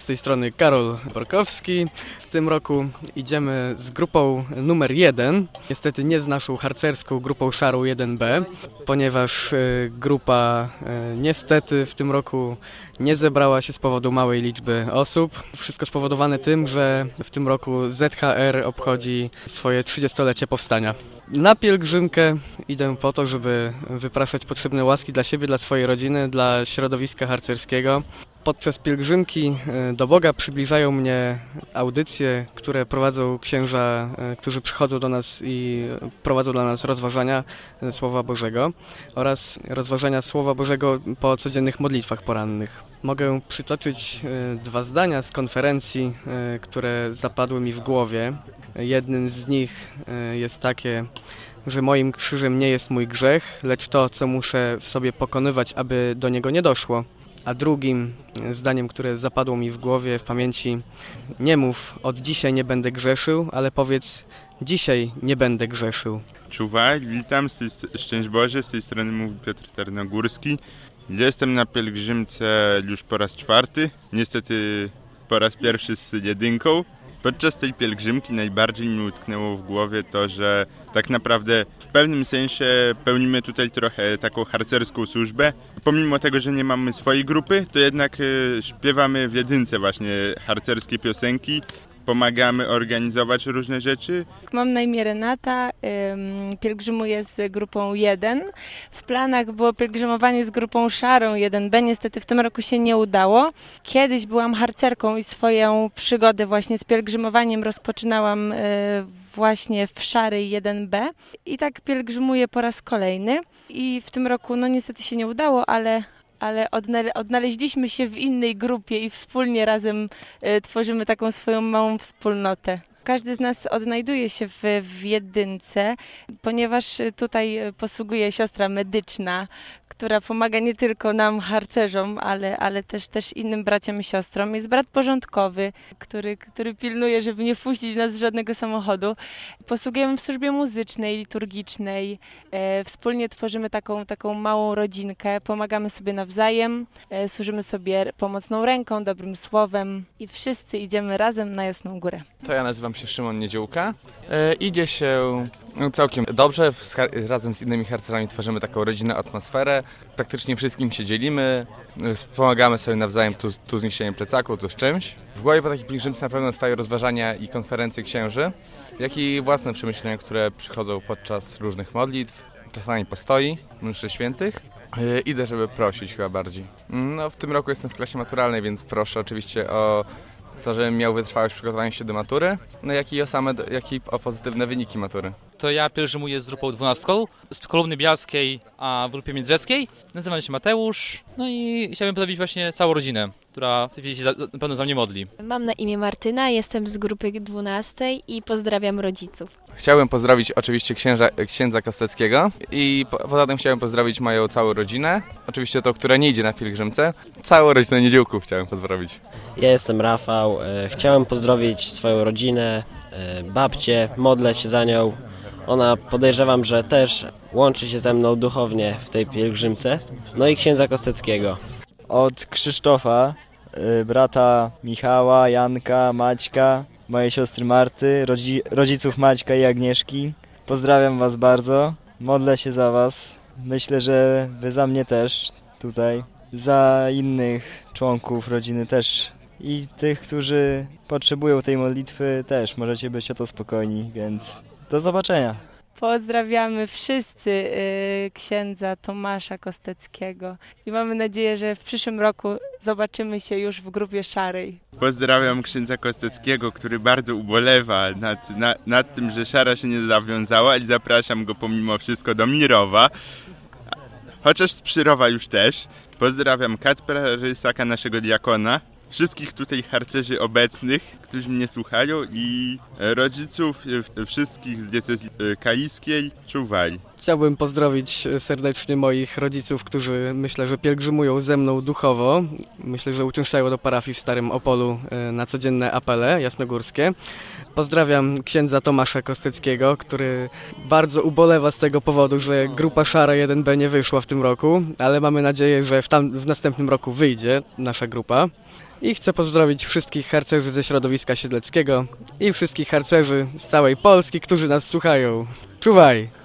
tej strony Karol Borkowski. W tym roku idziemy z grupą numer 1. Niestety nie z naszą harcerską grupą szarą 1B, ponieważ grupa niestety w tym roku nie zebrała się z powodu małej liczby osób. Wszystko spowodowane tym, że w tym roku ZHR obchodzi swoje 30-lecie powstania. Na pielgrzymkę idę po to, żeby wypraszać potrzebne łaski dla siebie, dla swojej rodziny, dla środowiska harcerskiego. Podczas pielgrzymki do Boga przybliżają mnie audycje, które prowadzą księża, którzy przychodzą do nas i prowadzą dla nas rozważania Słowa Bożego oraz rozważania Słowa Bożego po codziennych modlitwach porannych. Mogę przytoczyć 2 zdania z konferencji, które zapadły mi w głowie. Jednym z nich jest takie, że moim krzyżem nie jest mój grzech, lecz to, co muszę w sobie pokonywać, aby do niego nie doszło. A drugim zdaniem, które zapadło mi w głowie, w pamięci: nie mów, od dzisiaj nie będę grzeszył, ale powiedz, dzisiaj nie będę grzeszył. Czuwaj, witam, szczęść Boże, z tej strony mówi Piotr Tarnogórski. Jestem na pielgrzymce już po raz 4, niestety po raz pierwszy z jedynką. Podczas tej pielgrzymki najbardziej mi utknęło w głowie to, że tak naprawdę w pewnym sensie pełnimy tutaj trochę taką harcerską służbę. Pomimo tego, że nie mamy swojej grupy, to jednak śpiewamy w jedynce właśnie harcerskie piosenki. Pomagamy organizować różne rzeczy. Mam na imię Renata, pielgrzymuję z grupą 1. W planach było pielgrzymowanie z grupą szarą 1B, niestety w tym roku się nie udało. Kiedyś byłam harcerką i swoją przygodę właśnie z pielgrzymowaniem rozpoczynałam właśnie w szarej 1B i tak pielgrzymuję po raz kolejny. I w tym roku niestety się nie udało, ale odnaleźliśmy się w innej grupie i wspólnie razem tworzymy taką swoją małą wspólnotę. Każdy z nas odnajduje się w jedynce, ponieważ tutaj posługuje siostra medyczna, która pomaga nie tylko nam, harcerzom, ale też innym braciom i siostrom. Jest brat porządkowy, który pilnuje, żeby nie wpuścić nas z żadnego samochodu. Posługujemy w służbie muzycznej, liturgicznej. Wspólnie tworzymy taką małą rodzinkę. Pomagamy sobie nawzajem, służymy sobie pomocną ręką, dobrym słowem i wszyscy idziemy razem na Jasną Górę. To ja nazywam się Szymon Niedziółka. Idzie się całkiem dobrze. Razem z innymi harcerzami tworzymy taką rodzinną atmosferę. Praktycznie wszystkim się dzielimy. Pomagamy sobie nawzajem tu z niesieniem plecaku, tu z czymś. W głowie po takiej pielgrzymce na pewno stają rozważania i konferencje księży, jak i własne przemyślenia, które przychodzą podczas różnych modlitw, czasami postoi, mszy świętych. Idę, żeby prosić chyba bardziej. W tym roku jestem w klasie maturalnej, więc proszę oczywiście o to, żebym miał wytrwałość w przygotowaniu się do matury, jak i o pozytywne wyniki matury. To ja pielgrzymuję z grupą 12, z Kolumny Bialskiej, a w grupie międzyrzeckiej. Nazywam się Mateusz, i chciałbym pozdrowić właśnie całą rodzinę, która w tej chwili się na pewno za mnie modli. Mam na imię Martyna, jestem z grupy 12 i pozdrawiam rodziców. Chciałbym pozdrowić oczywiście księdza Kosteckiego i poza tym chciałem pozdrowić moją całą rodzinę, oczywiście tą, która nie idzie na pielgrzymce. Całą rodzinę Niedziółków chciałem pozdrowić. Ja jestem Rafał, chciałem pozdrowić swoją rodzinę, babcię, modlę się za nią. Ona, podejrzewam, że też łączy się ze mną duchownie w tej pielgrzymce. I księdza Kosteckiego. Od Krzysztofa, brata Michała, Janka, Maćka, mojej siostry Marty, rodziców Maćka i Agnieszki. Pozdrawiam was bardzo, modlę się za was. Myślę, że wy za mnie też tutaj. Za innych członków rodziny też. I tych, którzy potrzebują tej modlitwy też. Możecie być o to spokojni, więc do zobaczenia. Pozdrawiamy wszyscy księdza Tomasza Kosteckiego i mamy nadzieję, że w przyszłym roku zobaczymy się już w grupie szarej. Pozdrawiam księdza Kosteckiego, który bardzo ubolewa nad tym, że szara się nie zawiązała, i zapraszam go pomimo wszystko do Mirowa, chociaż z Przyrowa już też. Pozdrawiam Kacpra Rysaka, naszego diakona, wszystkich tutaj harcerzy obecnych, którzy mnie słuchają, i rodziców wszystkich z diecezji kaiskiej. Czuwaj. Chciałbym pozdrowić serdecznie moich rodziców, którzy myślę, że pielgrzymują ze mną duchowo. Myślę, że uczęszczają do parafii w Starym Opolu na codzienne apele jasnogórskie. Pozdrawiam księdza Tomasza Kosteckiego, który bardzo ubolewa z tego powodu, że grupa szara 1B nie wyszła w tym roku, ale mamy nadzieję, że w następnym roku wyjdzie nasza grupa. I chcę pozdrowić wszystkich harcerzy ze środowiska siedleckiego i wszystkich harcerzy z całej Polski, którzy nas słuchają. Czuwaj!